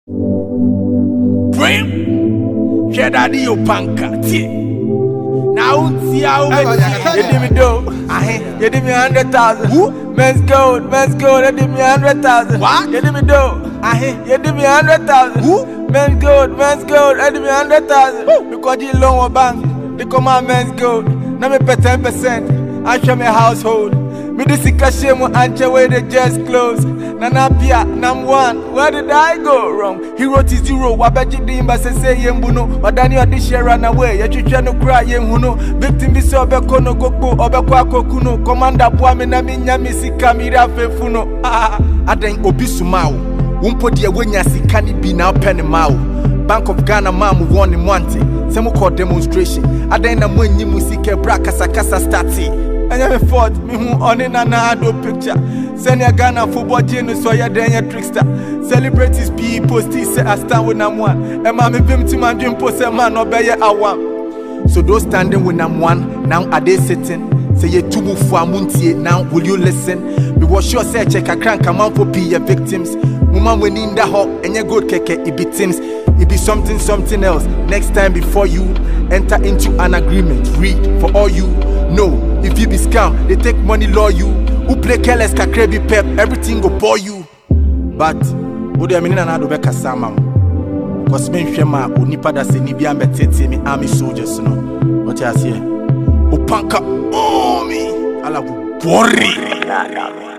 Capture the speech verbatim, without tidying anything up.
Brim, share daddy your panka. Now, see how you did me do. You did me a hundred thousand. Who? Men's gold, men's gold. You did me a hundred thousand. What? You did me do. You did me a hundred thousand. Who? Men's gold, men's gold. You did me a hundred thousand. Because you loan a bank. They come on men's gold. Now me pay ten percent. I show me household. Me this ikashemo anche where they just close. Nana pia nam one. Where did I go wrong? He wrote his zero. Wabeji dimba se say yembuno. Wadani wadishe run away. Ya chucha no cry yemhuno. Victim biso obeko no goku obeko akokuno. Commander buame na minyami sikamira fefuno. Ah, aden obisu mau. Wumpo diye wenya sikani bi na opene mau. Bank of Ghana mamu won in Monte. Semu call demonstration. Aden na mwenye musike bra kasa kasa starti. Anya me fought me who on in an ado picture. Send your Ghana football genius so ya den ya trickster. Celebrities people still say I stand with nam one. And mommy bim to my dream post a man obey ya awam. So those standing with nam one, now are they sitting? Say ye tubu for amuntie, now will you listen? We was sure say check a crank a man for be your victims. Woman when in the hop and your good keke it be teams. It be something something else. Next time before you enter into an agreement, read for all you know. If you be scam, they take money law you. Who play careless kakrebi pep, everything go pour you. But what do you mean na do be kasama? Cause me shema onipa da se ni bia mbetete me army soldiers no. What you say? O panka oh me ala bu worry.